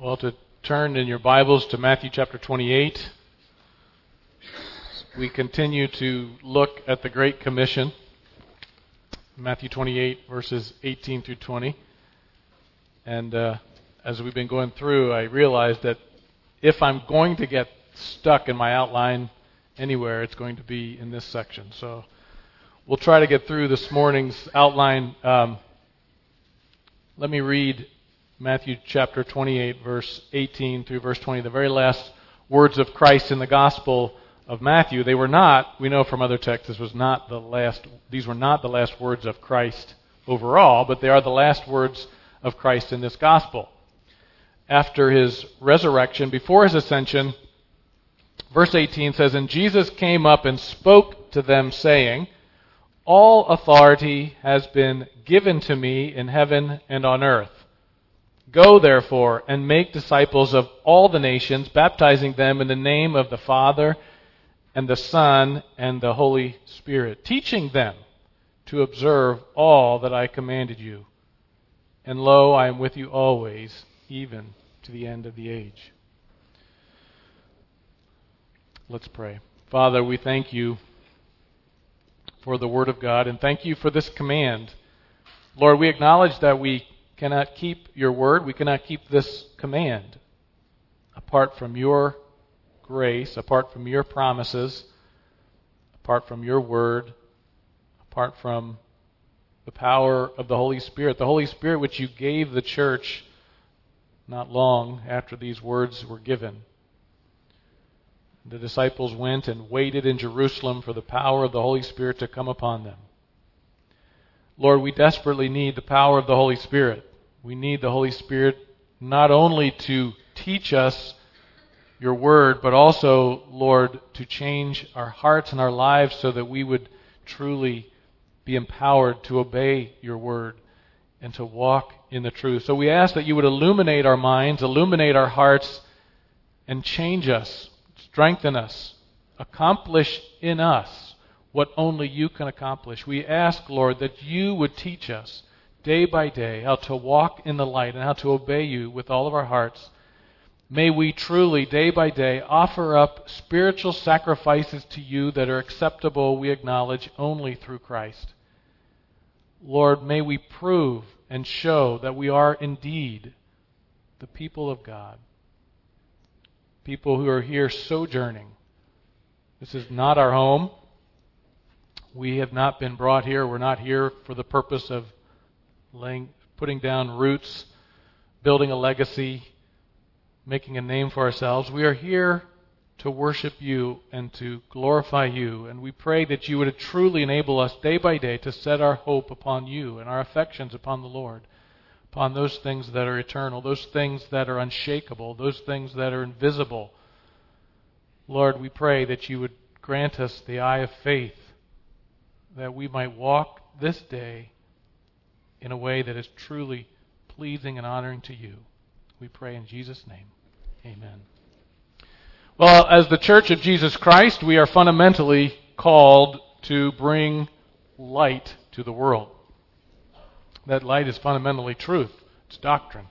Well, to turn in your Bibles to Matthew chapter 28, we continue to look at the Great Commission, Matthew 28, verses 18 through 20. And as we've been going through, I realized that if I'm going to get stuck in my outline anywhere, it's going to be in this section. So we'll try to get through this morning's outline. Let me read Matthew chapter 28, verse 18 through verse 20, the very last words of Christ in the Gospel of Matthew. They were not, we know from other texts, these were not the last words of Christ overall, but they are the last words of Christ in this Gospel. After his resurrection, before his ascension, verse 18 says, "And Jesus came up and spoke to them, saying, 'All authority has been given to me in heaven and on earth. Go, therefore, and make disciples of all the nations, baptizing them in the name of the Father and the Son and the Holy Spirit, teaching them to observe all that I commanded you. And lo, I am with you always, even to the end of the age.'" Let's pray. Father, we thank you for the Word of God, and thank you for this command. Lord, we acknowledge that we cannot keep your word, we cannot keep this command apart from your grace, apart from your promises, apart from your word, apart from the power of the Holy Spirit which you gave the church not long after these words were given. The disciples went and waited in Jerusalem for the power of the Holy Spirit to come upon them. Lord, we desperately need the power of the Holy Spirit. We need the Holy Spirit not only to teach us your word, but also, Lord, to change our hearts and our lives so that we would truly be empowered to obey your word and to walk in the truth. So we ask that you would illuminate our minds, illuminate our hearts, and change us, strengthen us, accomplish in us what only you can accomplish. We ask, Lord, that you would teach us day by day how to walk in the light and how to obey you with all of our hearts. May we truly, day by day, offer up spiritual sacrifices to you that are acceptable, we acknowledge, only through Christ. Lord, may we prove and show that we are indeed the people of God, people who are here sojourning. This is not our home. We have not been brought here. We're not here for the purpose of putting down roots, building a legacy, making a name for ourselves. We are here to worship you and to glorify you. And we pray that you would truly enable us day by day to set our hope upon you and our affections upon the Lord, upon those things that are eternal, those things that are unshakable, those things that are invisible. Lord, we pray that you would grant us the eye of faith, that we might walk this day in a way that is truly pleasing and honoring to you. We pray in Jesus' name. Amen. Well, as the Church of Jesus Christ, we are fundamentally called to bring light to the world. That light is fundamentally truth. It's doctrine.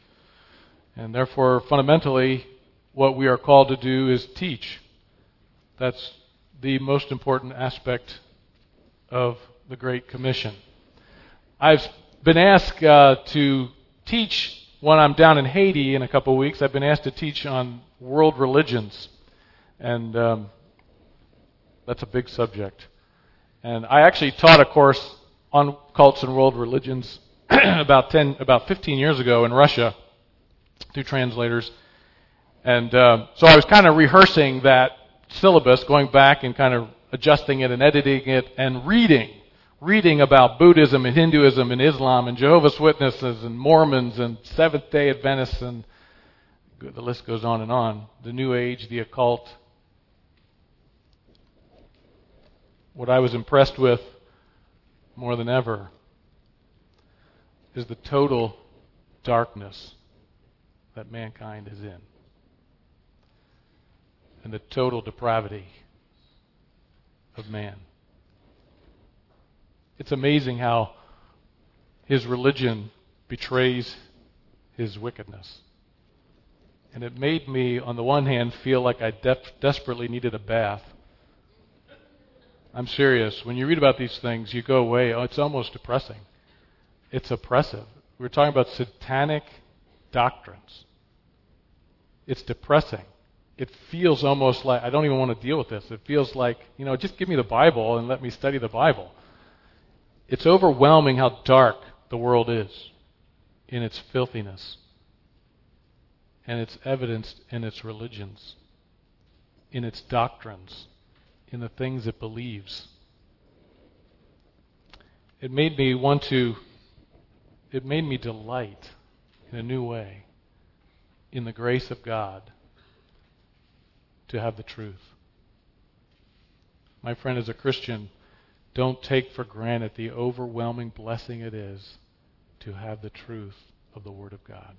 And therefore, fundamentally, what we are called to do is teach. That's the most important aspect of the Great Commission. I've been asked to teach when I'm down in Haiti in a couple of weeks. I've been asked to teach on world religions. And that's a big subject. And I actually taught a course on cults and world religions about 15 years ago in Russia through translators. And so I was kind of rehearsing that syllabus, going back and kind of adjusting it and editing it and reading about Buddhism and Hinduism and Islam and Jehovah's Witnesses and Mormons and Seventh-day Adventists, and the list goes on and on. The New Age, the occult. What I was impressed with more than ever is the total darkness that mankind is in, and the total depravity of man. It's amazing how his religion betrays his wickedness. And it made me, on the one hand, feel like I desperately needed a bath. I'm serious. When you read about these things, you go away, oh, it's almost depressing. It's oppressive. We're talking about satanic doctrines. It's depressing. It feels almost like, I don't even want to deal with this. It feels like, just give me the Bible and let me study the Bible. It's overwhelming how dark the world is in its filthiness. And it's evidenced in its religions, in its doctrines, in the things it believes. It made me delight in a new way in the grace of God to have the truth. My friend, as a Christian, don't take for granted the overwhelming blessing it is to have the truth of the Word of God.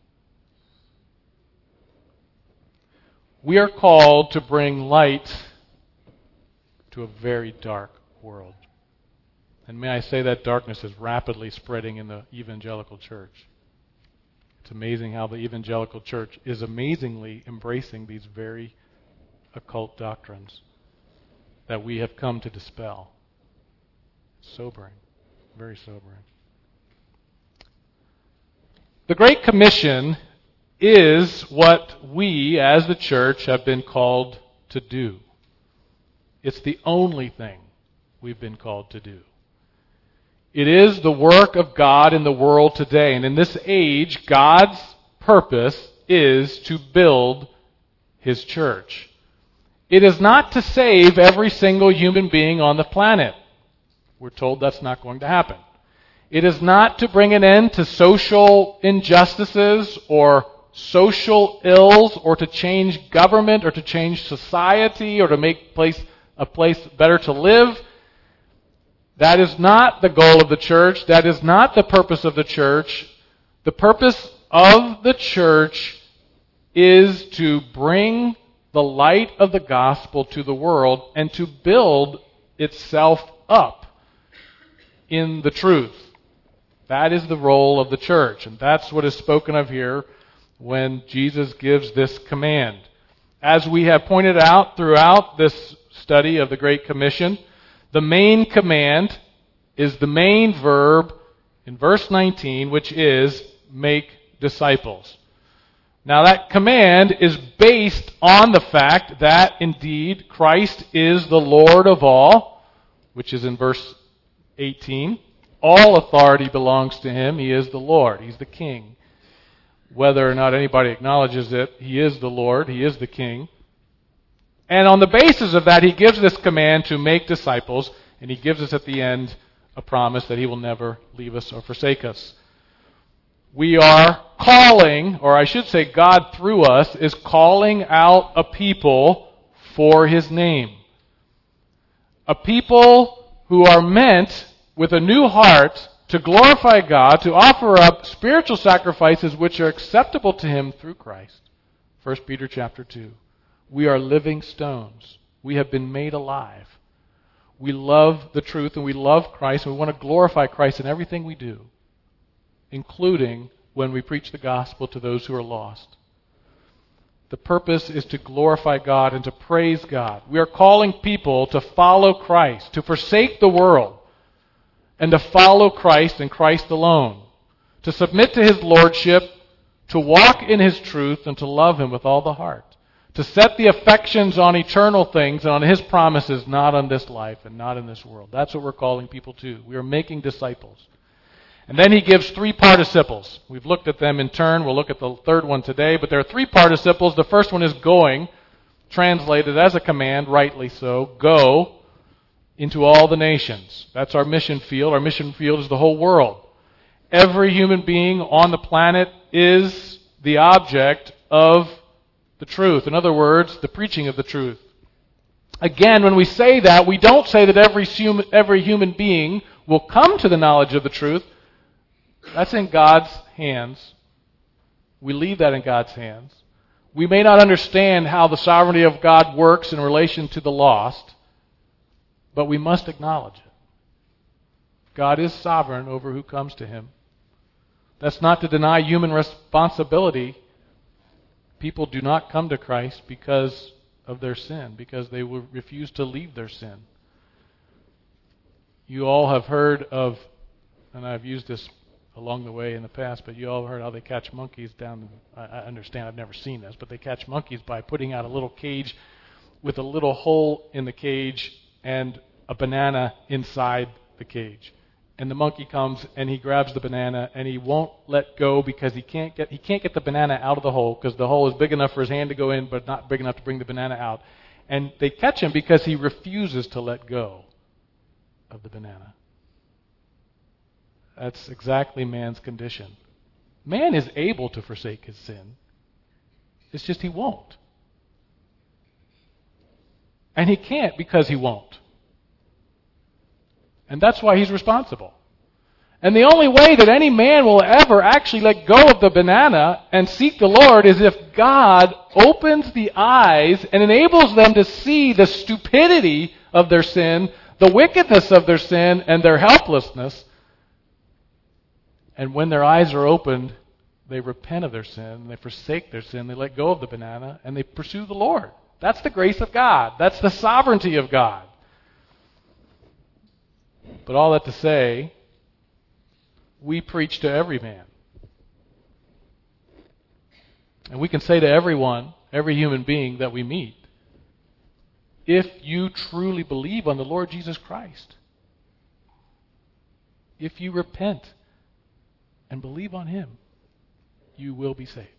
We are called to bring light to a very dark world. And may I say that darkness is rapidly spreading in the evangelical church. It's amazing how the evangelical church is amazingly embracing these very occult doctrines that we have come to dispel. Sobering. Very sobering. The Great Commission is what we, as the church, have been called to do. It's the only thing we've been called to do. It is the work of God in the world today. And in this age, God's purpose is to build His church. It is not to save every single human being on the planet. We're told that's not going to happen. It is not to bring an end to social injustices or social ills, or to change government, or to change society, or to make a place better to live. That is not the goal of the church. That is not the purpose of the church. The purpose of the church is to bring the light of the gospel to the world and to build itself up in the truth. That is the role of the church, and that's what is spoken of here when Jesus gives this command. As we have pointed out throughout this study of the Great Commission, the main command is the main verb in verse 19, which is make disciples. Now that command is based on the fact that indeed Christ is the Lord of all, which is in verse 18. All authority belongs to Him. He is the Lord. He's the King. Whether or not anybody acknowledges it, He is the Lord. He is the King. And on the basis of that, He gives this command to make disciples, and He gives us at the end a promise that He will never leave us or forsake us. We are calling, or I should say God through us, is calling out a people for His name. A people who are meant with a new heart to glorify God, to offer up spiritual sacrifices which are acceptable to Him through Christ. 1 Peter chapter 2. We are living stones. We have been made alive. We love the truth and we love Christ, and we want to glorify Christ in everything we do, including when we preach the gospel to those who are lost. The purpose is to glorify God and to praise God. We are calling people to follow Christ, to forsake the world, and to follow Christ and Christ alone, to submit to His lordship, to walk in His truth, and to love Him with all the heart, to set the affections on eternal things and on His promises, not on this life and not in this world. That's what we're calling people to. We are making disciples. And then He gives 3 participles. We've looked at them in turn. We'll look at the third one today, but there are 3 participles. The first one is going, translated as a command, rightly so. Go into all the nations. That's our mission field. Our mission field is the whole world. Every human being on the planet is the object of the truth. In other words, the preaching of the truth. Again, when we say that, we don't say that every human being will come to the knowledge of the truth. That's in God's hands. We leave that in God's hands. We may not understand how the sovereignty of God works in relation to the lost, but we must acknowledge it. God is sovereign over who comes to Him. That's not to deny human responsibility people do not come to Christ because of their sin, because they will refuse to leave their sin. You all have heard of, and I've used this along the way in the past, but you all heard how they catch monkeys down. I understand, I've never seen this, but they catch monkeys by putting out a little cage with a little hole in the cage and a banana inside the cage. And the monkey comes and he grabs the banana and he won't let go because he can't get the banana out of the hole because the hole is big enough for his hand to go in but not big enough to bring the banana out. And they catch him because he refuses to let go of the banana. That's exactly man's condition. Man is able to forsake his sin. It's just he won't. And he can't because he won't. And that's why he's responsible. And the only way that any man will ever actually let go of the banana and seek the Lord is if God opens the eyes and enables them to see the stupidity of their sin, the wickedness of their sin, and their helplessness. And when their eyes are opened, they repent of their sin, they forsake their sin, they let go of the banana, and they pursue the Lord. That's the grace of God. That's the sovereignty of God. But all that to say, we preach to every man. And we can say to everyone, every human being that we meet, if you truly believe on the Lord Jesus Christ, if you repent and believe on Him, you will be saved.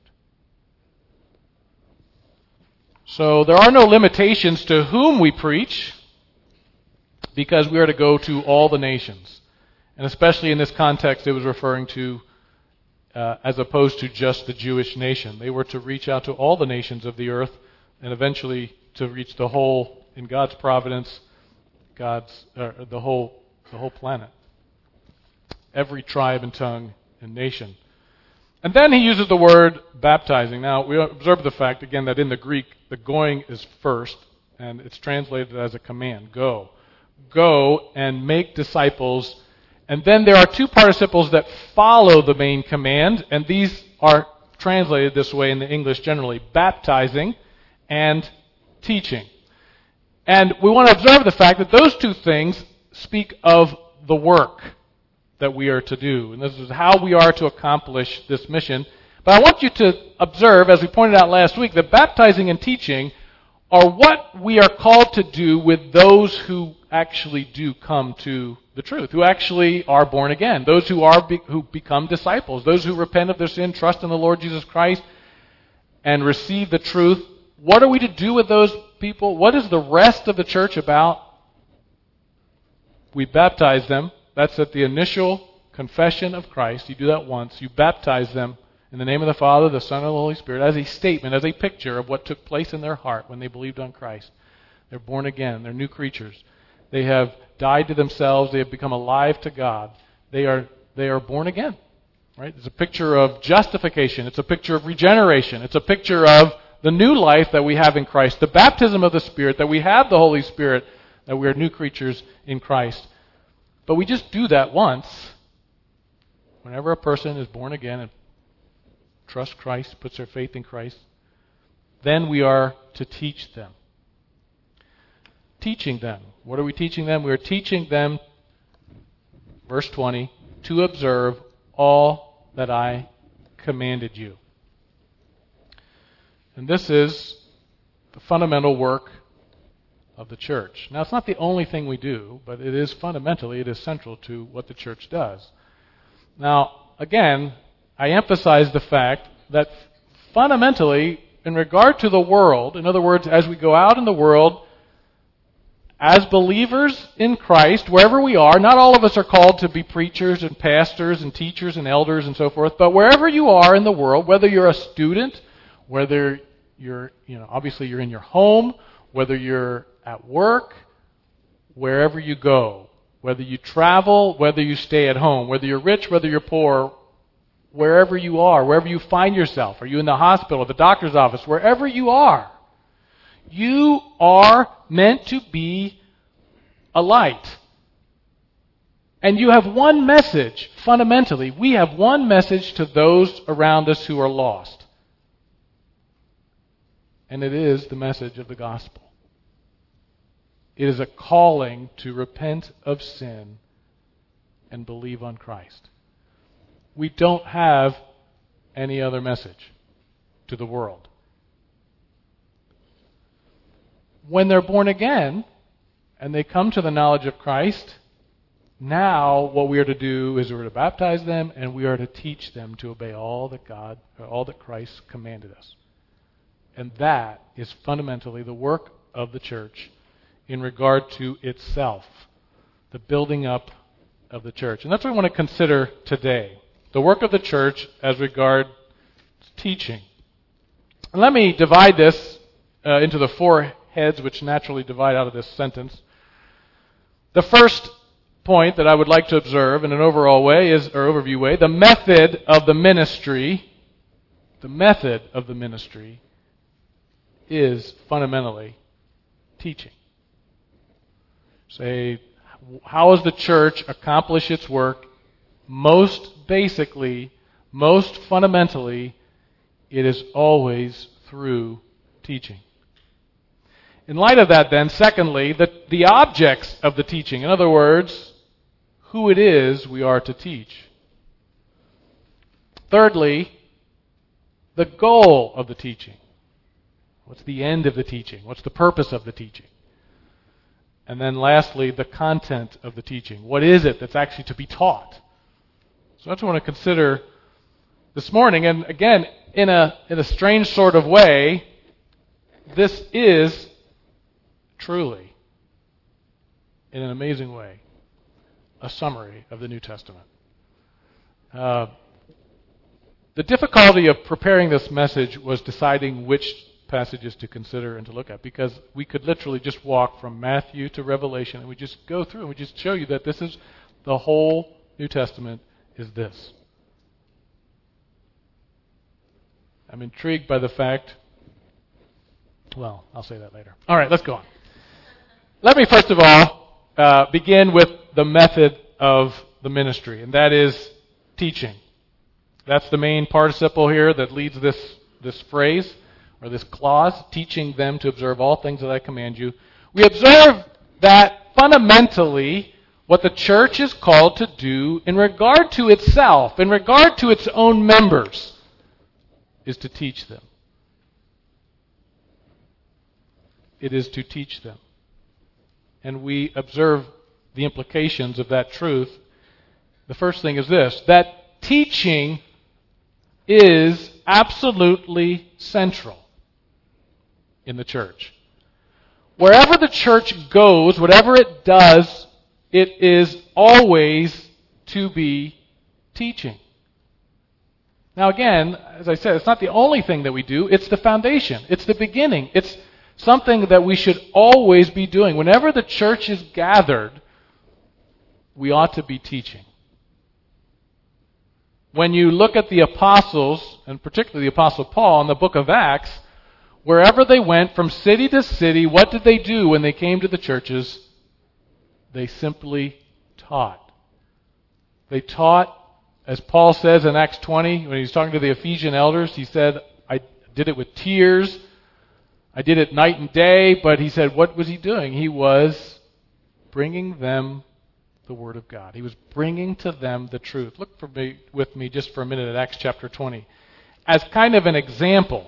So there are no limitations to whom we preach, because we are to go to all the nations. And especially in this context, it was referring to, as opposed to just the Jewish nation. They were to reach out to all the nations of the earth, and eventually to reach the whole, in God's providence, the whole planet. Every tribe and tongue and nation. And then he uses the word baptizing. Now, we observe the fact, again, that in the Greek, the going is first, and it's translated as a command. Go. Go and make disciples. And then there are two participles that follow the main command, and these are translated this way in the English generally: baptizing and teaching. And we want to observe the fact that those two things speak of the work that we are to do. And this is how we are to accomplish this mission. But I want you to observe, as we pointed out last week, that baptizing and teaching are what we are called to do with those who actually do come to the truth, who actually are born again, those who become disciples, those who repent of their sin, trust in the Lord Jesus Christ, and receive the truth. What are we to do with those people? What is the rest of the church about? We baptize them. That's at the initial confession of Christ. You do that once. You baptize them in the name of the Father, the Son, and the Holy Spirit, as a statement, as a picture of what took place in their heart when they believed on Christ. They're born again. They're new creatures. They have died to themselves. They have become alive to God. They are born again. Right? It's a picture of justification. It's a picture of regeneration. It's a picture of the new life that we have in Christ, the baptism of the Spirit, that we have the Holy Spirit, that we are new creatures in Christ. But we just do that once. Whenever a person is born again and trusts Christ, puts their faith in Christ, then we are to teach them. Teaching them. What are we teaching them? We are teaching them, verse 20, to observe all that I commanded you. And this is the fundamental work of the church. Now, it's not the only thing we do, but it is central to what the church does. Now, again, I emphasize the fact that fundamentally, in regard to the world, in other words, as we go out in the world, as believers in Christ, wherever we are, not all of us are called to be preachers and pastors and teachers and elders and so forth, but wherever you are in the world, whether you're a student, whether you're, obviously you're in your home, whether you're at work, wherever you go, whether you travel, whether you stay at home, whether you're rich, whether you're poor, wherever you are, wherever you find yourself, are you in the hospital, the doctor's office, wherever you are meant to be a light. And you have one message, fundamentally. We have one message to those around us who are lost. and it is the message of the gospel. It is a calling to repent of sin and believe on Christ. We don't have any other message to the world. When they're born again and they come to the knowledge of Christ, now what we are to do is we're to baptize them and we are to teach them to obey all that Christ commanded us. And that is fundamentally the work of the church in regard to itself, the building up of the church. And that's what we want to consider today, the work of the church as regards teaching. And let me divide this into the four heads which naturally divide out of this sentence. The first point that I would like to observe in an overall way overview way, the method of the ministry. The method of the ministry is fundamentally teaching. Say, how does the church accomplish its work? Most basically, most fundamentally, it is always through teaching. In light of that, then, secondly, the objects of the teaching. In other words, who it is we are to teach. Thirdly, the goal of the teaching. What's the end of the teaching? What's the purpose of the teaching? And then lastly, the content of the teaching. What is it that's actually to be taught? So that's what I want to consider this morning. And again, in a strange sort of way, this is truly, in an amazing way, a summary of the New Testament. The difficulty of preparing this message was deciding which passages to consider and to look at, because we could literally just walk from Matthew to Revelation and we just go through and we just show you that this is the whole New Testament is this. I'm intrigued by the fact, well, I'll say that later. All right, let's go on. Let me first of all begin with the method of the ministry, and that is teaching. That's the main participle here that leads this phrase, or this clause, teaching them to observe all things that I command you. We observe that fundamentally what the church is called to do in regard to itself, in regard to its own members, is to teach them. It is to teach them. And we observe the implications of that truth. The first thing is this, that teaching is absolutely central in the church. Wherever the church goes, whatever it does, it is always to be teaching. Now again, as I said, it's not the only thing that we do. It's the foundation. It's the beginning. It's something that we should always be doing. Whenever the church is gathered, we ought to be teaching. When you look at the apostles, and particularly the Apostle Paul in the book of Acts, wherever they went from city to city, what did they do when they came to the churches? They simply taught. They taught, as Paul says in Acts 20, when he was talking to the Ephesian elders, he said, I did it with tears. I did it night and day, but he said, what was he doing? He was bringing them the Word of God. He was bringing to them the truth. Look with me just for a minute at Acts chapter 20. As kind of an example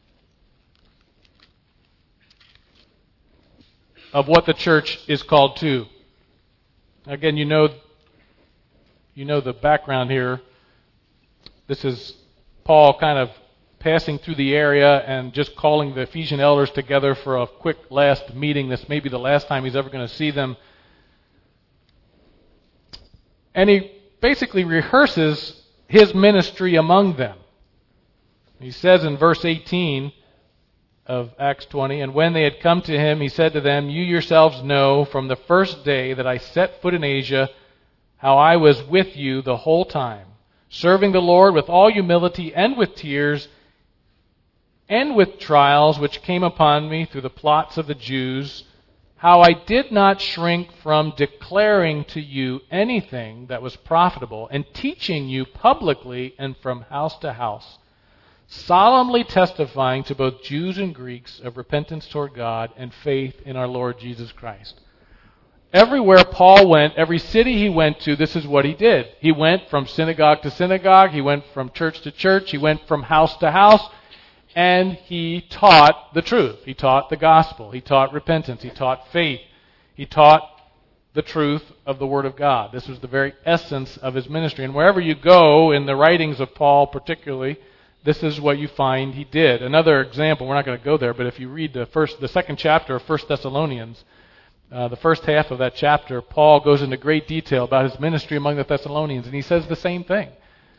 of what the church is called to. Again, you know the background here. This is Paul kind of passing through the area and just calling the Ephesian elders together for a quick last meeting. This may be the last time he's ever going to see them. And he basically rehearses his ministry among them. He says in verse 18 of Acts 20, and when they had come to him, he said to them, you yourselves know from the first day that I set foot in Asia how I was with you the whole time, serving the Lord with all humility and with tears and with trials which came upon me through the plots of the Jews, how I did not shrink from declaring to you anything that was profitable and teaching you publicly and from house to house, solemnly testifying to both Jews and Greeks of repentance toward God and faith in our Lord Jesus Christ. Everywhere Paul went, every city he went to, this is what he did. He went from synagogue to synagogue. He went from church to church. He went from house to house. And he taught the truth. He taught the gospel. He taught repentance. He taught faith. He taught the truth of the Word of God. This was the very essence of his ministry. And wherever you go in the writings of Paul particularly, this is what you find he did. Another example, we're not going to go there, but if you read the second chapter of 1 Thessalonians, the first half of that chapter, Paul goes into great detail about his ministry among the Thessalonians, and he says the same thing.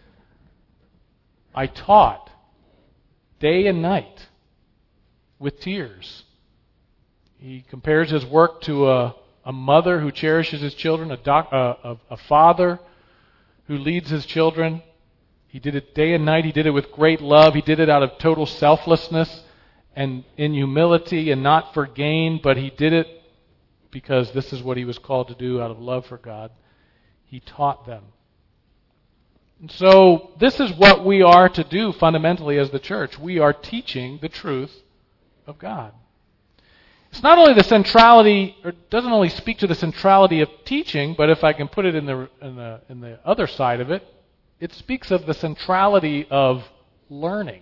I taught day and night with tears. He compares his work to a mother who cherishes his children, a father who leads his children. He did it day and night. He did it with great love. He did it out of total selflessness and in humility and not for gain, but he did it because this is what he was called to do out of love for God. He taught them. And so this is what we are to do fundamentally as the church. We are teaching the truth of God. It's not only the centrality, or it doesn't only speak to the centrality of teaching, but if I can put it in the other side of it, it speaks of the centrality of learning.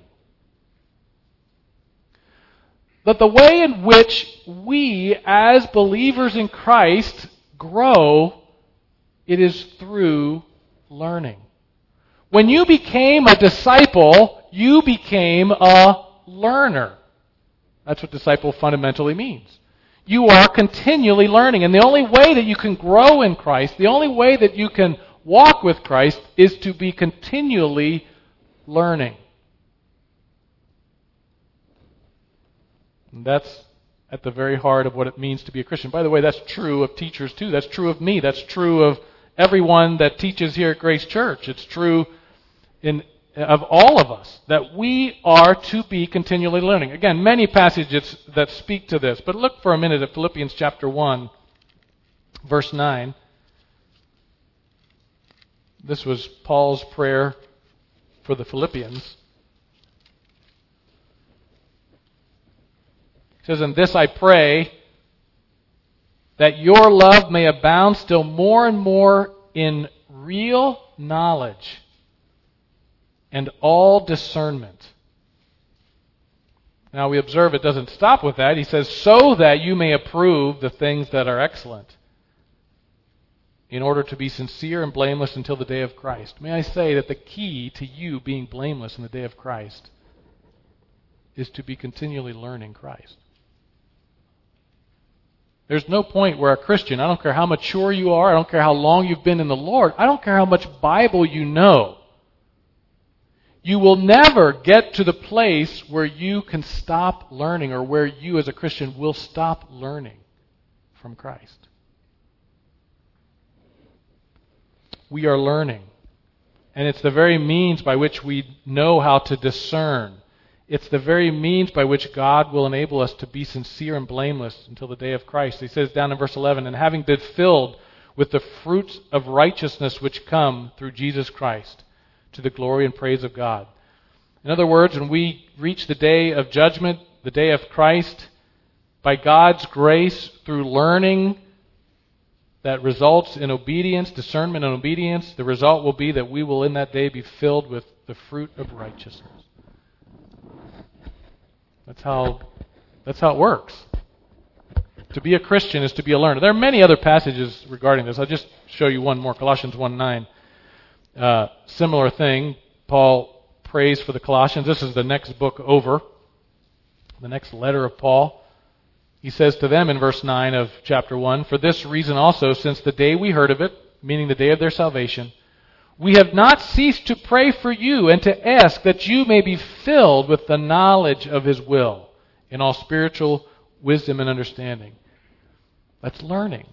That the way in which we, as believers in Christ, grow, it is through learning. When you became a disciple, you became a learner. That's what disciple fundamentally means. You are continually learning. And the only way that you can grow in Christ, the only way that you can walk with Christ, is to be continually learning. And that's at the very heart of what it means to be a Christian. By the way, that's true of teachers too. That's true of me. That's true of everyone that teaches here at Grace Church. It's true of all of us, that we are to be continually learning. Again, many passages that speak to this, but look for a minute at Philippians chapter 1, verse 9. This was Paul's prayer for the Philippians. He says, "In this I pray, that your love may abound still more and more in real knowledge and all discernment." Now we observe it doesn't stop with that. He says, "so that you may approve the things that are excellent, in order to be sincere and blameless until the day of Christ." May I say that the key to you being blameless in the day of Christ is to be continually learning Christ. There's no point where a Christian, I don't care how mature you are, I don't care how long you've been in the Lord, I don't care how much Bible you know, you will never get to the place where you can stop learning, or where you as a Christian will stop learning from Christ. We are learning. And it's the very means by which we know how to discern. It's the very means by which God will enable us to be sincere and blameless until the day of Christ. He says down in verse 11, "And having been filled with the fruits of righteousness which come through Jesus Christ, to the glory and praise of God." In other words, when we reach the day of judgment, the day of Christ, by God's grace, through learning that results in obedience, discernment and obedience, the result will be that we will in that day be filled with the fruit of righteousness. That's how it works. To be a Christian is to be a learner. There are many other passages regarding this. I'll just show you one more. Colossians 1:9. Similar thing. Paul prays for the Colossians. This is the next book over. The next letter of Paul. He says to them in verse 9 of chapter 1, "For this reason also, since the day we heard of it," meaning the day of their salvation, "we have not ceased to pray for you and to ask that you may be filled with the knowledge of His will in all spiritual wisdom and understanding." That's learning.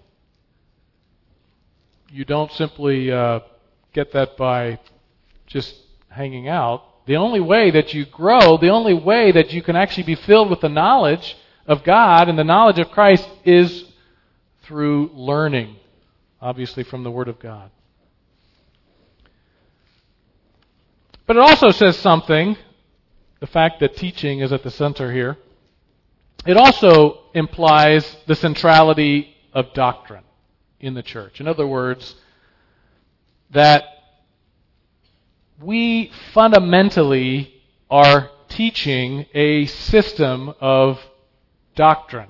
You don't simply get that by just hanging out. The only way that you grow, the only way that you can actually be filled with the knowledge of God and the knowledge of Christ is through learning, obviously from the Word of God. But it also says something the fact that teaching is at the center here, it also implies the centrality of doctrine in the church. In other words, that we fundamentally are teaching a system of doctrine.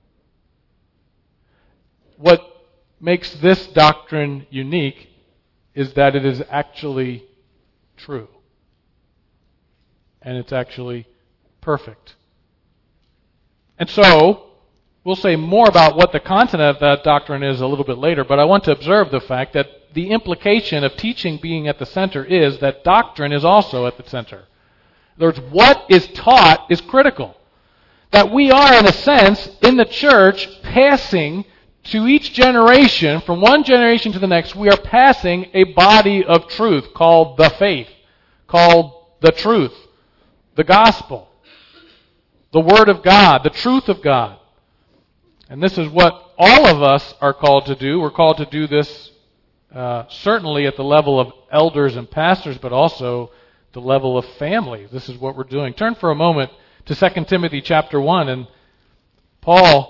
What makes this doctrine unique is that it is actually true. And it's actually perfect. And so, we'll say more about what the content of that doctrine is a little bit later, but I want to observe the fact that the implication of teaching being at the center is that doctrine is also at the center. In other words, what is taught is critical. That we are, in a sense, in the church, passing to each generation, from one generation to the next, we are passing a body of truth called the faith, called the truth, the gospel, the Word of God, the truth of God. And this is what all of us are called to do. We're called to do this certainly at the level of elders and pastors, but also the level of family. This is what we're doing. Turn for a moment to 2 Timothy chapter 1, and Paul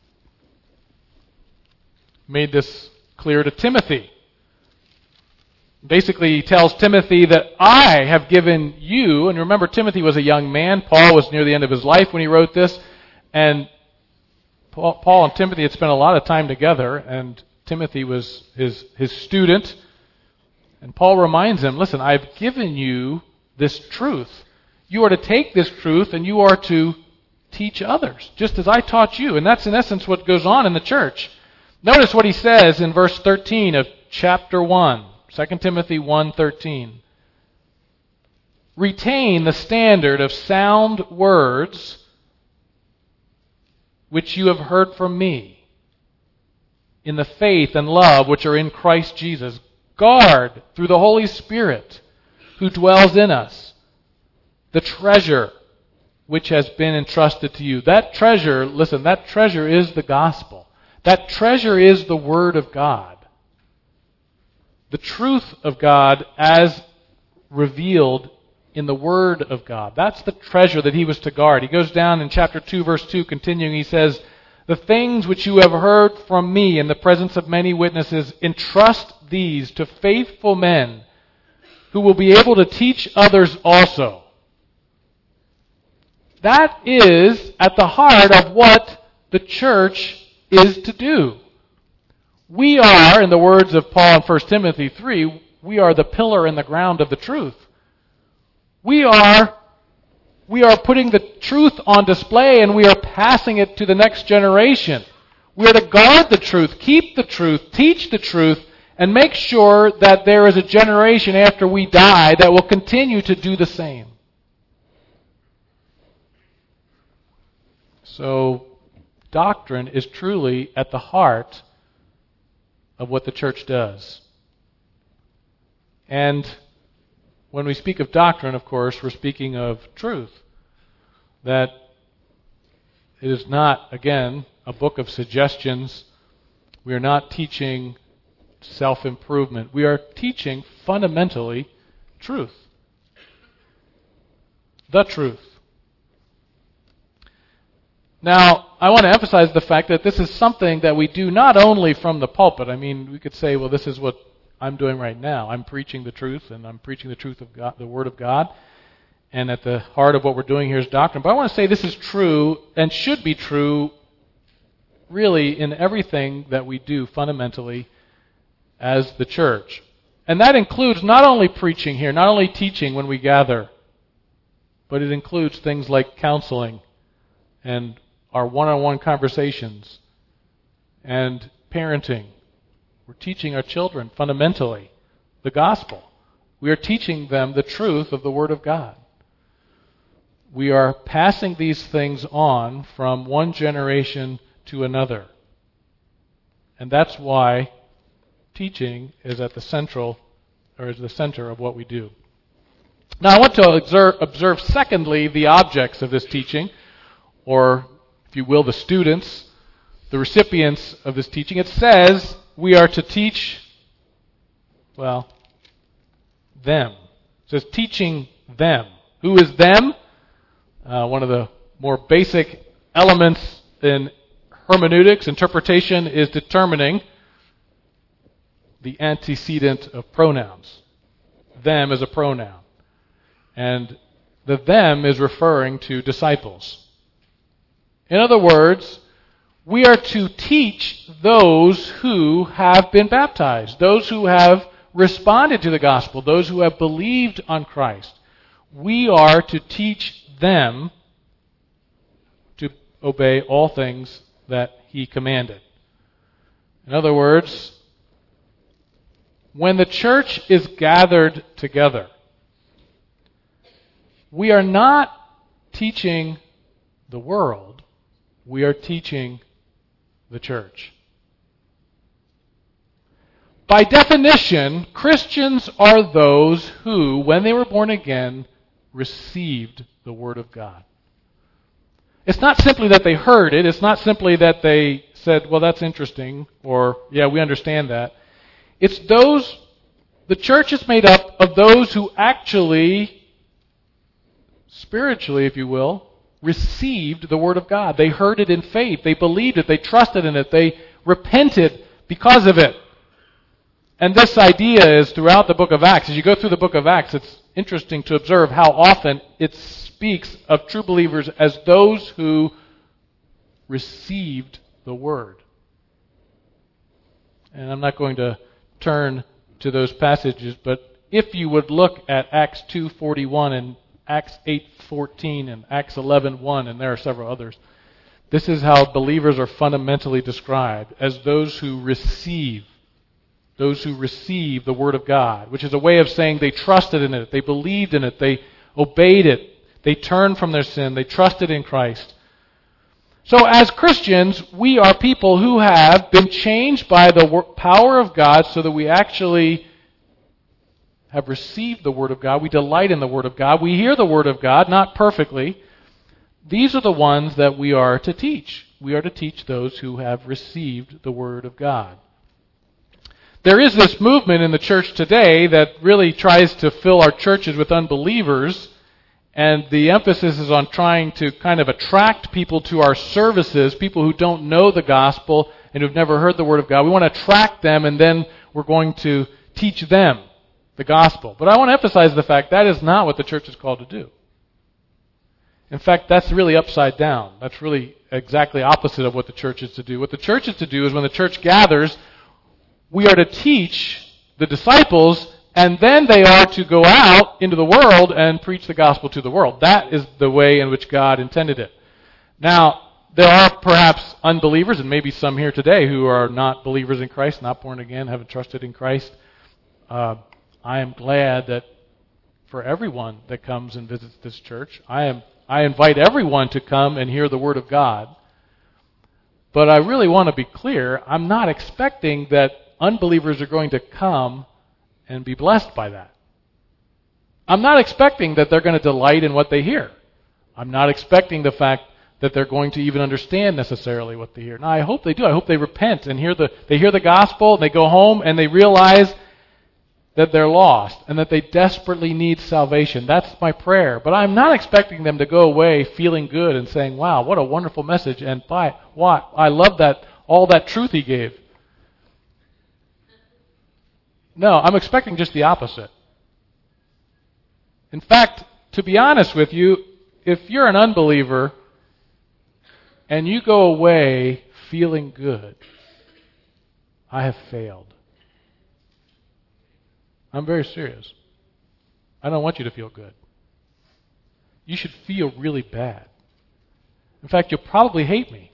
made this clear to Timothy. Basically, he tells Timothy that I have given you, and remember, Timothy was a young man. Paul was near the end of his life when he wrote this, and Paul and Timothy had spent a lot of time together, and Timothy was his student. And Paul reminds him, listen, I've given you this truth. You are to take this truth and you are to teach others, just as I taught you. And that's in essence what goes on in the church. Notice what he says in verse 13 of chapter 1, 2 Timothy 1:13. Retain the standard of sound words which you have heard from me in the faith and love which are in Christ Jesus. Guard through the Holy Spirit who dwells in us the treasure which has been entrusted to you. That treasure, listen, that treasure is the gospel. That treasure is the Word of God. The truth of God as revealed in the Word of God. That's the treasure that he was to guard. He goes down in chapter 2, verse 2, continuing, he says, the things which you have heard from me in the presence of many witnesses, entrust these to faithful men who will be able to teach others also. That is at the heart of what the church is to do. We are, in the words of Paul in 1 Timothy 3, we are the pillar and the ground of the truth. We are putting the truth on display and we are passing it to the next generation. We are to guard the truth, keep the truth, teach the truth, and make sure that there is a generation after we die that will continue to do the same. So, doctrine is truly at the heart of what the church does. And when we speak of doctrine, of course, we're speaking of truth. That it is not, again, a book of suggestions. We are not teaching self-improvement. We are teaching fundamentally truth. The truth. Now, I want to emphasize the fact that this is something that we do not only from the pulpit. I mean, we could say, well, this is what I'm doing right now. I'm preaching the truth, and I'm preaching the truth of God, the Word of God. And at the heart of what we're doing here is doctrine. But I want to say this is true and should be true really in everything that we do fundamentally as the church. And that includes not only preaching here, not only teaching when we gather, but it includes things like counseling and our one-on-one conversations and parenting. We're teaching our children fundamentally the gospel. We are teaching them the truth of the Word of God. We are passing these things on from one generation to another. And that's why teaching is at the central, or is the center of what we do. Now I want to observe secondly, the objects of this teaching, or if you will, the students, the recipients of this teaching. It says we are to teach, well, them. It says teaching them. Who is them? One of the more basic elements in hermeneutics, interpretation, is determining the antecedent of pronouns. Them is a pronoun. And the them is referring to disciples. In other words, we are to teach those who have been baptized, those who have responded to the gospel, those who have believed on Christ. We are to teach them to obey all things that He commanded. In other words, when the church is gathered together, we are not teaching the world, we are teaching the church. By definition, Christians are those who, when they were born again, received the Word of God. It's not simply that they heard it. It's not simply that they said, well, that's interesting, or, yeah, we understand that. It's the church is made up of those who actually, spiritually, if you will, received the Word of God. They heard it in faith. They believed it. They trusted in it. They repented because of it. And this idea is throughout the book of Acts. As you go through the book of Acts, it's interesting to observe how often it speaks of true believers as those who received the Word. And I'm not going to turn to those passages, but if you would look at Acts 2:41 and Acts 8:14 and Acts 11:1, and there are several others, this is how believers are fundamentally described, as those who receive the Word of God, which is a way of saying they trusted in it, they believed in it, they obeyed it, they turned from their sin, they trusted in Christ. So as Christians, we are people who have been changed by the power of God so that we actually have received the Word of God. We delight in the Word of God. We hear the Word of God, not perfectly. These are the ones that we are to teach. We are to teach those who have received the Word of God. There is this movement in the church today that really tries to fill our churches with unbelievers, and the emphasis is on trying to kind of attract people to our services, people who don't know the gospel and who've never heard the Word of God. We want to attract them, and then we're going to teach them the gospel. But I want to emphasize the fact that is not what the church is called to do. In fact, that's really upside down. That's really exactly opposite of what the church is to do. What the church is to do is when the church gathers, we are to teach the disciples, and then they are to go out into the world and preach the gospel to the world. That is the way in which God intended it. Now, there are perhaps unbelievers, and maybe some here today, who are not believers in Christ, not born again, haven't trusted in Christ. I am glad that for everyone that comes and visits this church, I invite everyone to come and hear the Word of God. But I really want to be clear, I'm not expecting that unbelievers are going to come and be blessed by that. I'm not expecting that they're going to delight in what they hear. I'm not expecting the fact that they're going to even understand necessarily what they hear. Now, I hope they do. I hope they repent and they hear the gospel, and they go home and they realize that they're lost and that they desperately need salvation. That's my prayer. But I'm not expecting them to go away feeling good and saying, wow, what a wonderful message, and I love that, all that truth he gave. No, I'm expecting just the opposite. In fact, to be honest with you, if you're an unbeliever and you go away feeling good, I have failed. I'm very serious. I don't want you to feel good. You should feel really bad. In fact, you'll probably hate me.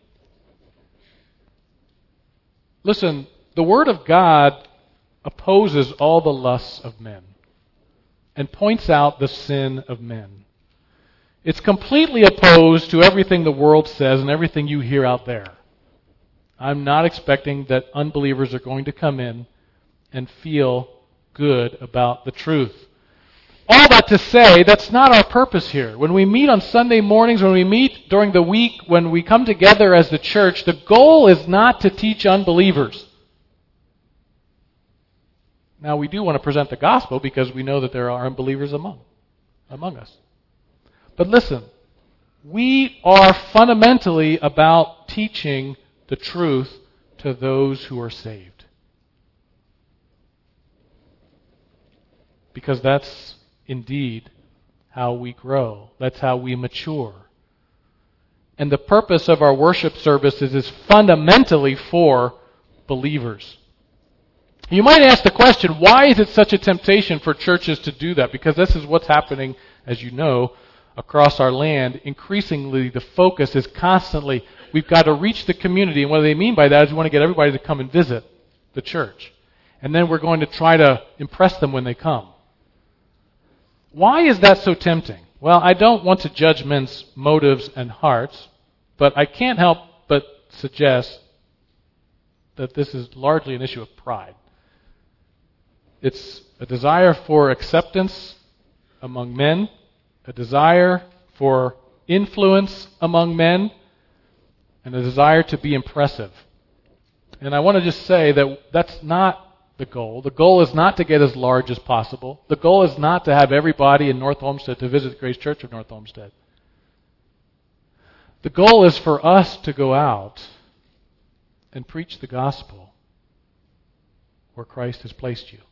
Listen, the Word of God opposes all the lusts of men and points out the sin of men. It's completely opposed to everything the world says and everything you hear out there. I'm not expecting that unbelievers are going to come in and feel good about the truth. All that to say, that's not our purpose here. When we meet on Sunday mornings, when we meet during the week, when we come together as the church, the goal is not to teach unbelievers. Now, we do want to present the gospel because we know that there are unbelievers among us. But listen, We are fundamentally about teaching the truth to those who are saved. Because that's indeed how we grow. That's how we mature. And the purpose of our worship services is fundamentally for believers. You might ask the question, why is it such a temptation for churches to do that? Because this is what's happening, as you know, across our land. Increasingly, the focus is constantly, we've got to reach the community. And what they mean by that is we want to get everybody to come and visit the church. And then we're going to try to impress them when they come. Why is that so tempting? Well, I don't want to judge men's motives and hearts, but I can't help but suggest that this is largely an issue of pride. It's a desire for acceptance among men, a desire for influence among men, and a desire to be impressive. And I want to just say that that's not the goal. The goal is not to get as large as possible. The goal is not to have everybody in North Olmsted to visit Grace Church of North Olmsted. The goal is for us to go out and preach the gospel where Christ has placed you.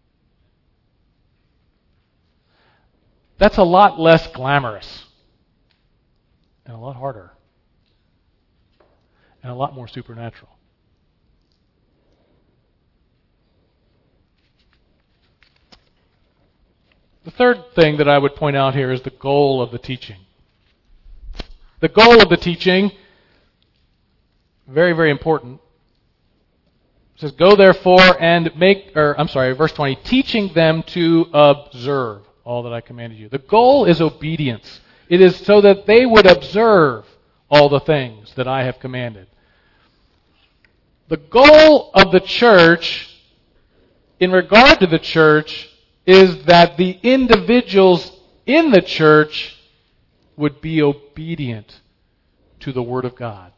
That's a lot less glamorous and a lot harder and a lot more supernatural. The third thing that I would point out here is the goal of the teaching. The goal of the teaching, very, very important. It says, go therefore and verse 20, teaching them to observe all that I commanded you. The goal is obedience. It is so that they would observe all the things that I have commanded. The goal of the church, in regard to the church, is that the individuals in the church would be obedient to the Word of God.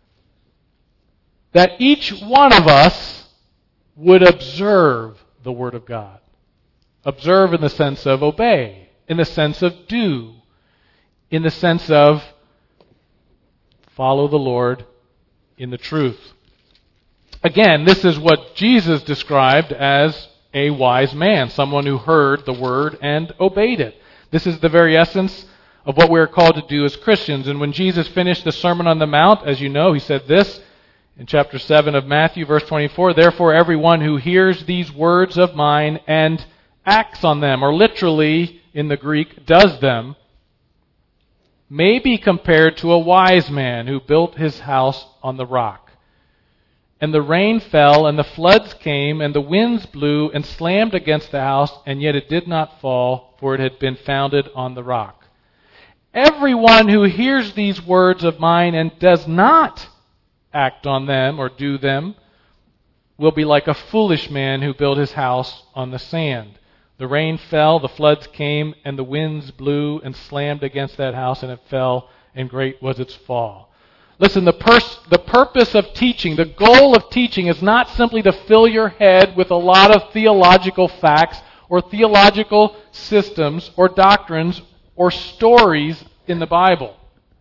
That each one of us would observe the Word of God. Observe in the sense of obey, in the sense of do, in the sense of follow the Lord in the truth. Again, this is what Jesus described as a wise man, someone who heard the word and obeyed it. This is the very essence of what we are called to do as Christians. And when Jesus finished the Sermon on the Mount, as you know, he said this in chapter 7 of Matthew, verse 24, therefore everyone who hears these words of mine and acts on them, or literally in the Greek, does them, may be compared to a wise man who built his house on the rock. And the rain fell, and the floods came, and the winds blew and slammed against the house, and yet it did not fall, for it had been founded on the rock. Everyone who hears these words of mine and does not act on them or do them will be like a foolish man who built his house on the sand. The rain fell, the floods came, and the winds blew and slammed against that house, and it fell, and great was its fall. Listen, the purpose of teaching, the goal of teaching is not simply to fill your head with a lot of theological facts or theological systems or doctrines or stories in the Bible.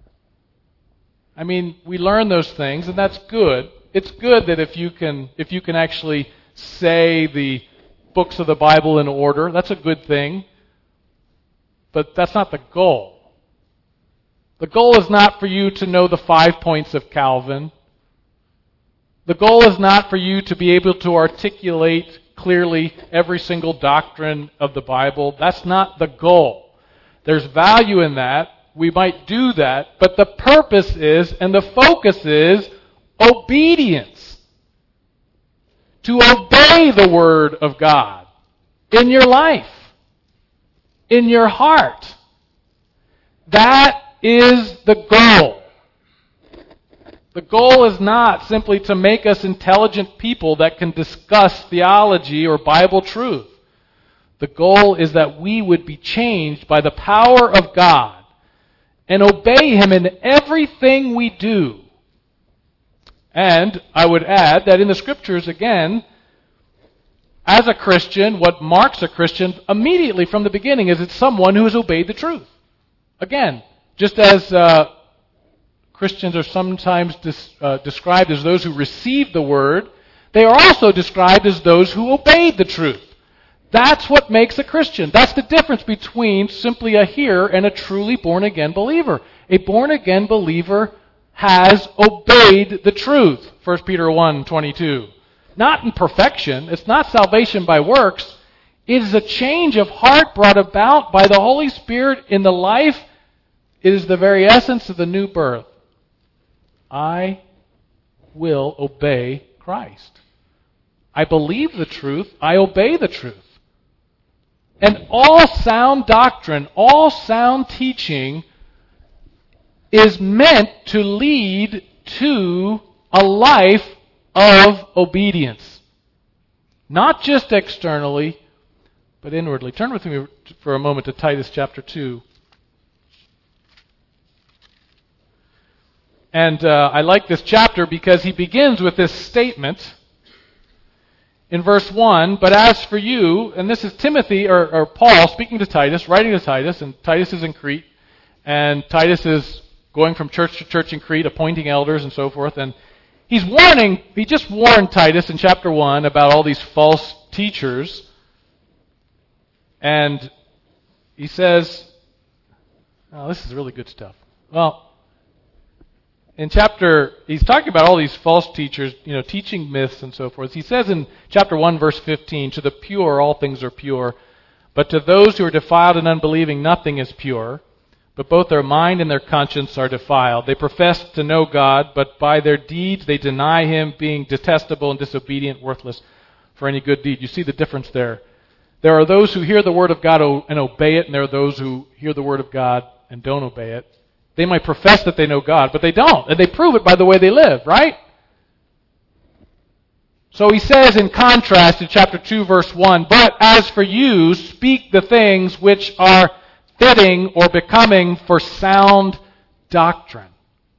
I mean, we learn those things, and that's good. It's good that if you can actually say the books of the Bible in order, that's a good thing. But that's not the goal. The goal is not for you to know the 5 points of Calvin. The goal is not for you to be able to articulate clearly every single doctrine of the Bible. That's not the goal. There's value in that. We might do that. But the purpose is, and the focus is, obedience. To obey the Word of God in your life, in your heart. That is the goal. The goal is not simply to make us intelligent people that can discuss theology or Bible truth. The goal is that we would be changed by the power of God and obey Him in everything we do. And I would add that in the Scriptures, again, as a Christian, what marks a Christian immediately from the beginning is it's someone who has obeyed the truth. Again, Just as Christians are sometimes described as those who received the word, they are also described as those who obeyed the truth. That's what makes a Christian. That's the difference between simply a hearer and a truly born-again believer. A born-again believer has obeyed the truth. 1 Peter 1:22. Not in perfection. It's not salvation by works. It is a change of heart brought about by the Holy Spirit in the life. It is the very essence of the new birth. I will obey Christ. I believe the truth. I obey the truth. And all sound doctrine, all sound teaching is meant to lead to a life of obedience. Not just externally, but inwardly. Turn with me for a moment to Titus chapter 2. And I like this chapter because he begins with this statement in verse 1, but as for you, and this is Timothy, or Paul speaking to Titus, writing to Titus, and Titus is in Crete, and Titus is going from church to church in Crete, appointing elders and so forth, and he just warned Titus in chapter 1 about all these false teachers, and he says, oh, this is really good stuff. Well, he's talking about all these false teachers, teaching myths and so forth. He says in chapter 1, verse 15, to the pure all things are pure, but to those who are defiled and unbelieving nothing is pure, but both their mind and their conscience are defiled. They profess to know God, but by their deeds they deny Him, being detestable and disobedient, worthless for any good deed. You see the difference there. There are those who hear the Word of God and obey it, and there are those who hear the Word of God and don't obey it. They might profess that they know God, but they don't. And they prove it by the way they live, right? So he says in contrast in chapter 2, verse 1, but as for you, speak the things which are fitting or becoming for sound doctrine.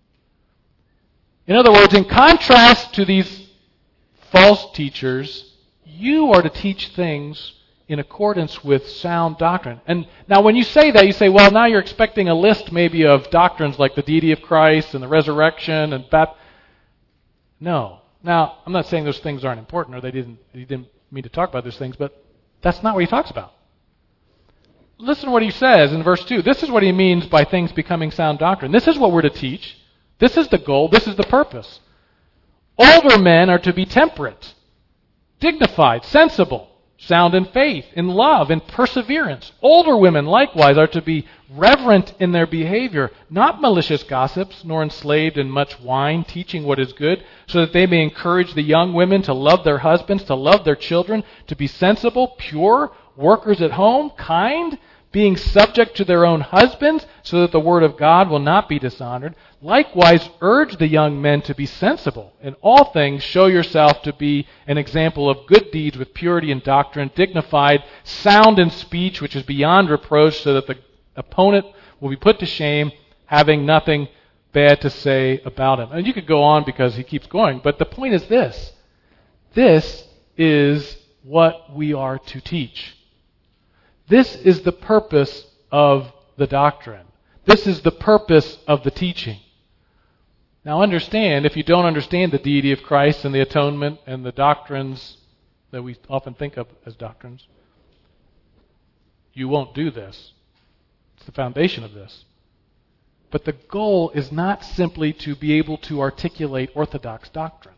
In other words, in contrast to these false teachers, you are to teach things in accordance with sound doctrine. And now when you say that, you say, well, now you're expecting a list maybe of doctrines like the deity of Christ and the resurrection and No. Now, I'm not saying those things aren't important or he didn't mean to talk about those things, but that's not what he talks about. Listen to what he says in verse 2. This is what he means by things becoming sound doctrine. This is what we're to teach. This is the goal. This is the purpose. Older men are to be temperate, dignified, sensible, sound in faith, in love, in perseverance. Older women likewise are to be reverent in their behavior, not malicious gossips, nor enslaved in much wine, teaching what is good, so that they may encourage the young women to love their husbands, to love their children, to be sensible, pure, workers at home, kind, being subject to their own husbands, so that the word of God will not be dishonored. Likewise, urge the young men to be sensible. In all things, show yourself to be an example of good deeds with purity and doctrine, dignified, sound in speech, which is beyond reproach, so that the opponent will be put to shame, having nothing bad to say about him. And you could go on because he keeps going, but the point is this. This is what we are to teach. This is the purpose of the doctrine. This is the purpose of the teaching. Now understand, if you don't understand the deity of Christ and the atonement and the doctrines that we often think of as doctrines, you won't do this. It's the foundation of this. But the goal is not simply to be able to articulate orthodox doctrine.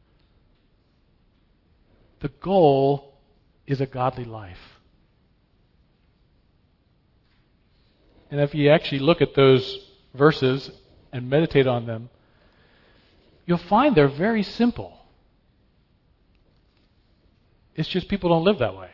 The goal is a godly life. And if you actually look at those verses and meditate on them, you'll find they're very simple. It's just people don't live that way.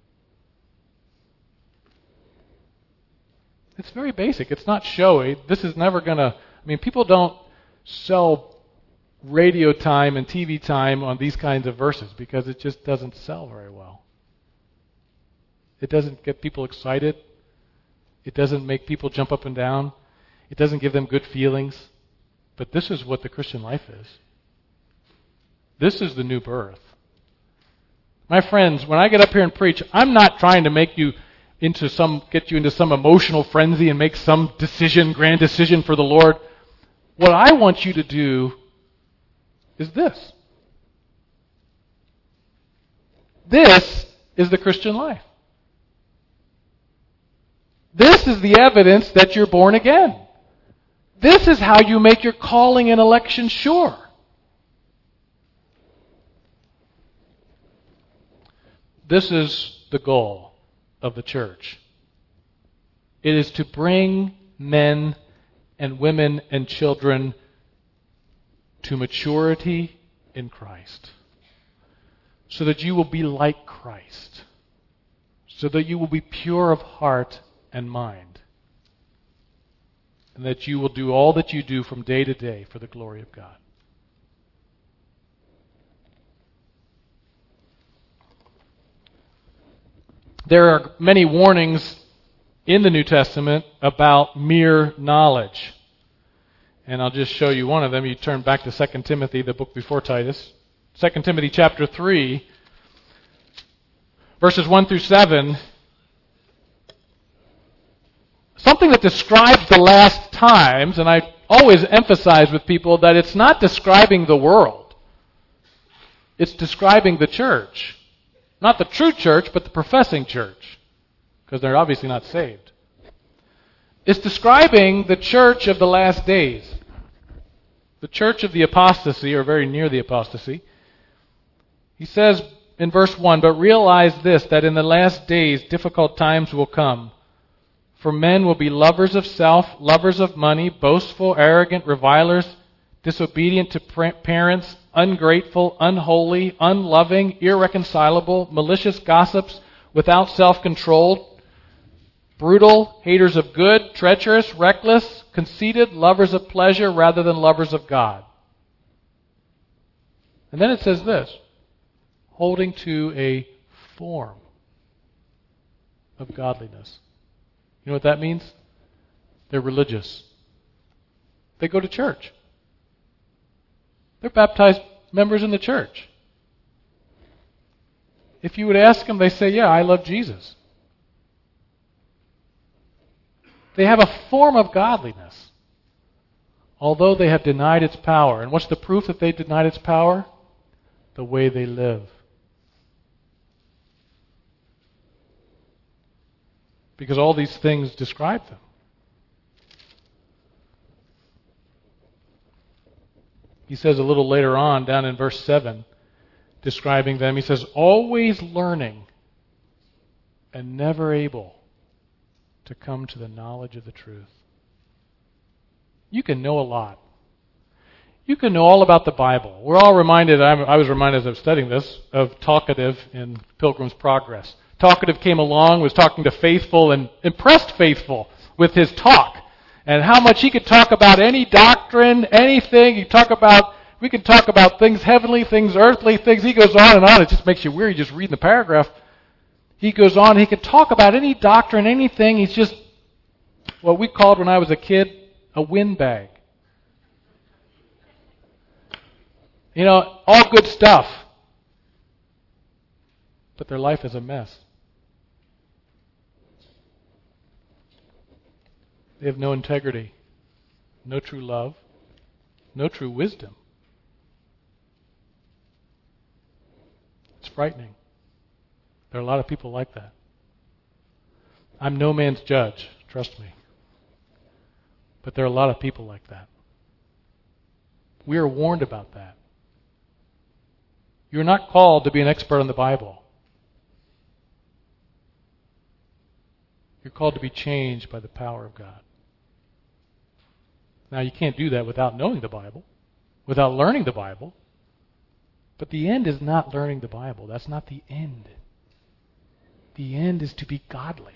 It's very basic. It's not showy. This is never going to... people don't sell radio time and TV time on these kinds of verses because it just doesn't sell very well. It doesn't get people excited. It doesn't make people jump up and down. It doesn't give them good feelings. But this is what the Christian life is. This is the new birth. My friends, when I get up here and preach, I'm not trying to make you get you into some emotional frenzy and make some grand decision for the Lord. What I want you to do is this. This is the Christian life. This is the evidence that you're born again. This is how you make your calling and election sure. This is the goal of the church. It is to bring men and women and children to maturity in Christ, so that you will be like Christ, so that you will be pure of heart and mind, and that you will do all that you do from day to day for the glory of God. There are many warnings in the New Testament about mere knowledge. And I'll just show you one of them. You turn back to 2 Timothy, the book before Titus. 2 Timothy chapter 3, verses 1 through 7. Something that describes the last times, and I always emphasize with people that it's not describing the world. It's describing the church. Not the true church, but the professing church, because they're obviously not saved. It's describing the church of the last days, the church of the apostasy, or very near the apostasy. He says in verse 1, "But realize this, that in the last days difficult times will come. For men will be lovers of self, lovers of money, boastful, arrogant, revilers, disobedient to parents, ungrateful, unholy, unloving, irreconcilable, malicious gossips, without self-control, brutal, haters of good, treacherous, reckless, conceited, lovers of pleasure rather than lovers of God." And then it says this, holding to a form of godliness. You know what that means? They're religious. They go to church. They're baptized members in the church. If you would ask them, they say, "Yeah, I love Jesus." They have a form of godliness, although they have denied its power. And what's the proof that they denied its power? The way they live. Because all these things describe them. He says a little later on, down in verse 7, describing them, he says, "Always learning and never able to come to the knowledge of the truth." You can know a lot. You can know all about the Bible. We're all reminded, I was reminded as I was studying this, of Talkative in Pilgrim's Progress. Talkative came along, was talking to Faithful, and impressed Faithful with his talk. And how much he could talk about any doctrine, anything. We could talk about things heavenly, things earthly, things. He goes on and on. It just makes you weary just reading the paragraph. He goes on. He could talk about any doctrine, anything. He's just what we called when I was a kid a windbag. You know, all good stuff. But their life is a mess. They have no integrity, no true love, no true wisdom. It's frightening. There are a lot of people like that. I'm no man's judge, trust me. But there are a lot of people like that. We are warned about that. You're not called to be an expert on the Bible. You're called to be changed by the power of God. Now, you can't do that without knowing the Bible, without learning the Bible. But the end is not learning the Bible. That's not the end. The end is to be godly.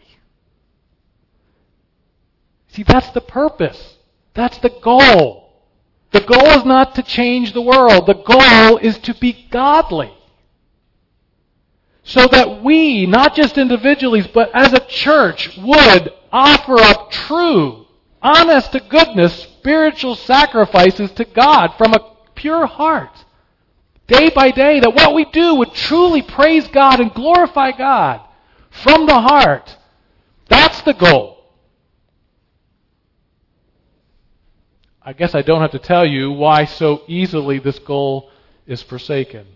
See, that's the purpose. That's the goal. The goal is not to change the world. The goal is to be godly. So that we, not just individually, but as a church, would offer up true, honest to goodness, spiritual sacrifices to God from a pure heart. Day by day, that what we do would truly praise God and glorify God from the heart. That's the goal. I guess I don't have to tell you why so easily this goal is forsaken.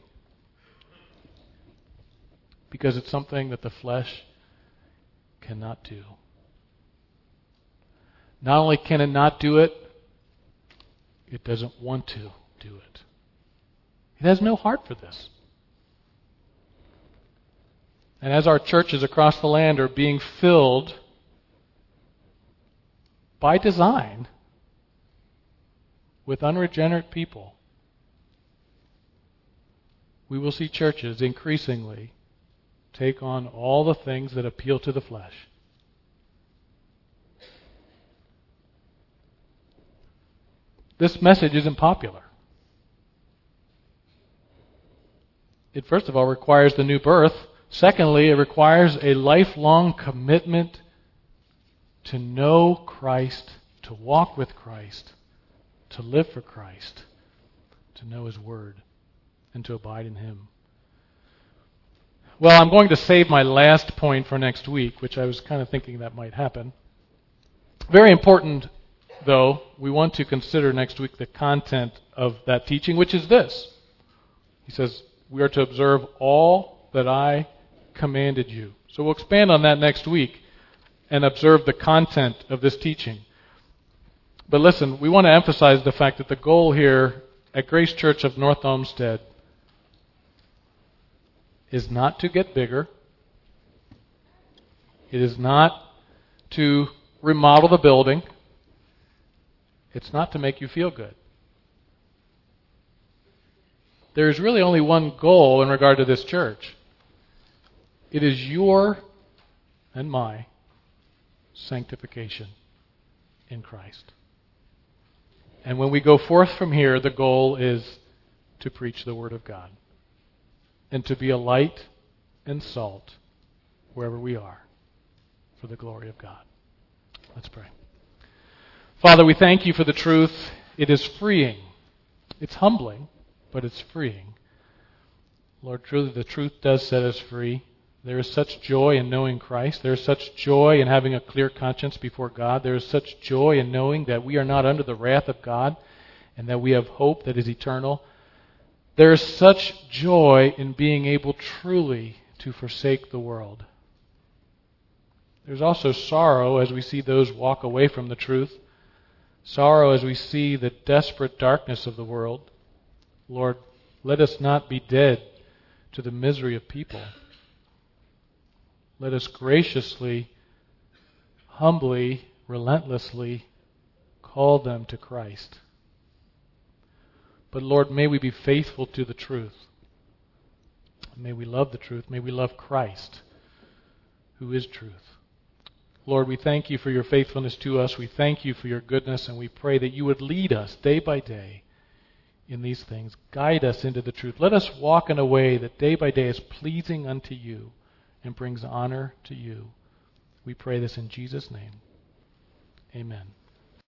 Because it's something that the flesh cannot do. Not only can it not do it, it doesn't want to do it. It has no heart for this. And as our churches across the land are being filled by design with unregenerate people, we will see churches increasingly take on all the things that appeal to the flesh. This message isn't popular. It first of all requires the new birth. Secondly, it requires a lifelong commitment to know Christ, to walk with Christ, to live for Christ, to know His Word, and to abide in Him. Well, I'm going to save my last point for next week, which I was kind of thinking that might happen. Very important, though, we want to consider next week the content of that teaching, which is this. He says, we are to observe all that I commanded you. So we'll expand on that next week and observe the content of this teaching. But listen, we want to emphasize the fact that the goal here at Grace Church of North Olmsted is not to get bigger. It is not to remodel the building. It's not to make you feel good. There is really only one goal in regard to this church. It is your and my sanctification in Christ. And when we go forth from here, the goal is to preach the Word of God and to be a light and salt wherever we are for the glory of God. Let's pray. Father, we thank you for the truth. It is freeing. It's humbling, but it's freeing. Lord, truly the truth does set us free. There is such joy in knowing Christ. There is such joy in having a clear conscience before God. There is such joy in knowing that we are not under the wrath of God and that we have hope that is eternal. There is such joy in being able truly to forsake the world. There's also sorrow as we see those walk away from the truth. Sorrow as we see the desperate darkness of the world. Lord, let us not be dead to the misery of people. Let us graciously, humbly, relentlessly call them to Christ. But Lord, may we be faithful to the truth. May we love the truth. May we love Christ, who is truth. Lord, we thank you for your faithfulness to us. We thank you for your goodness, and we pray that you would lead us day by day in these things. Guide us into the truth. Let us walk in a way that day by day is pleasing unto you and brings honor to you. We pray this in Jesus' name. Amen.